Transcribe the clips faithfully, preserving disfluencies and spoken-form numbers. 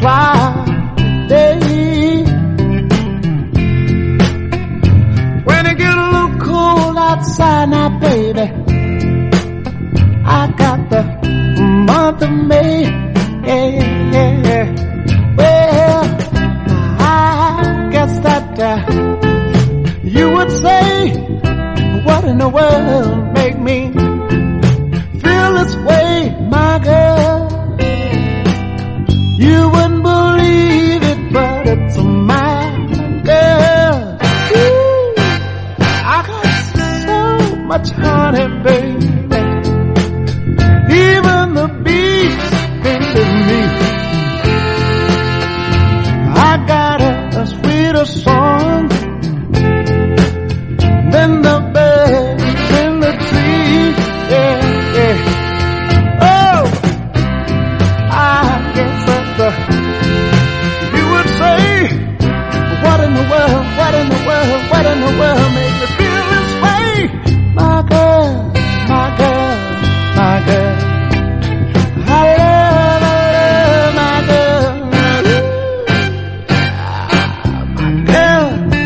cloudy. When it get a little cold outside now, baby, I got the month of May. Yeah, yeah, yeah. Well, I guess that uh, you would say, what in the world make me feel this way, my girl? You wouldn't believe it, but it's my girl. Ooh, I got so much honey, baby. Even the bees visit me. I got a, a sweeter song than the birds in the trees. Yeah, yeah. Oh, I guess that the, you would say, what in the world, what in the world, what in the world made me feel this way? My girl, my girl, my girl. I love, I love my girl. My girl.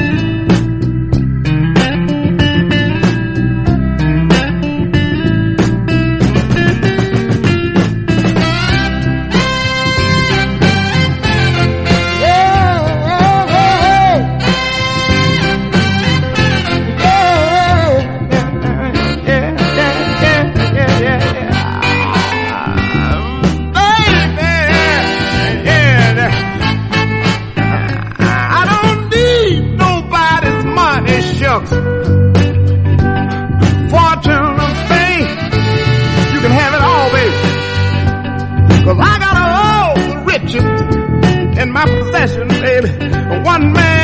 Fortune and fame, you can have it all, baby. 'Cause I got all the riches in my possession, baby. One man